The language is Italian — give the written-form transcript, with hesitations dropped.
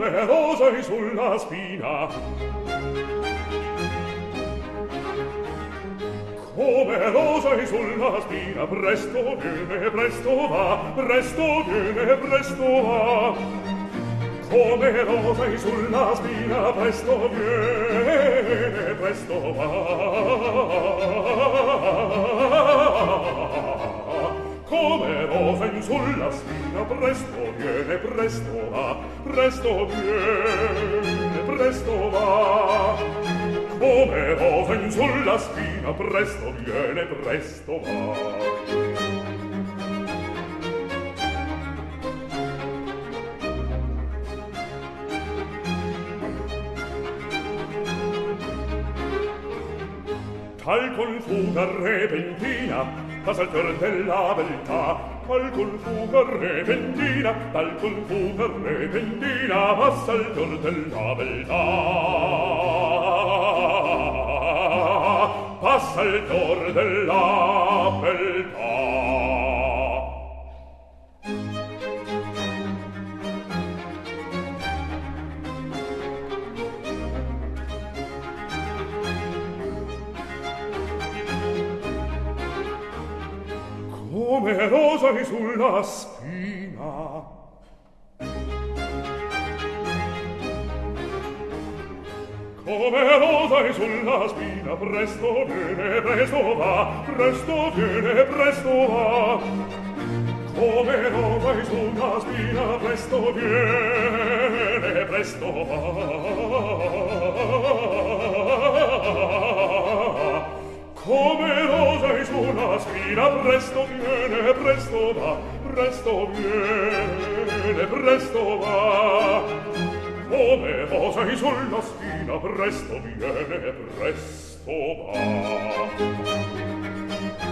come rosei sulla spina, come rosei sulla spina, presto viene, presto va, presto viene, presto va. Come rosei sulla spina, presto viene, presto va. Come rosei sulla spina, presto viene, presto va, presto viene, presto va. Come rosei sulla spina, presto viene, presto va. Tal confuga repentina, passa il fior della beltà. Tal confuga repentina, tal confuga repentina, passa il fior della beltà. Passa il fior della beltà. Come rosei sulla spina, come rosei sulla spina, presto viene, presto va, presto viene, presto va. Come rosei sulla spina, presto viene, presto va. Come rosei sulla spina, presto viene, presto va, presto viene, presto va. Come rosei sulla spina, presto viene, presto va.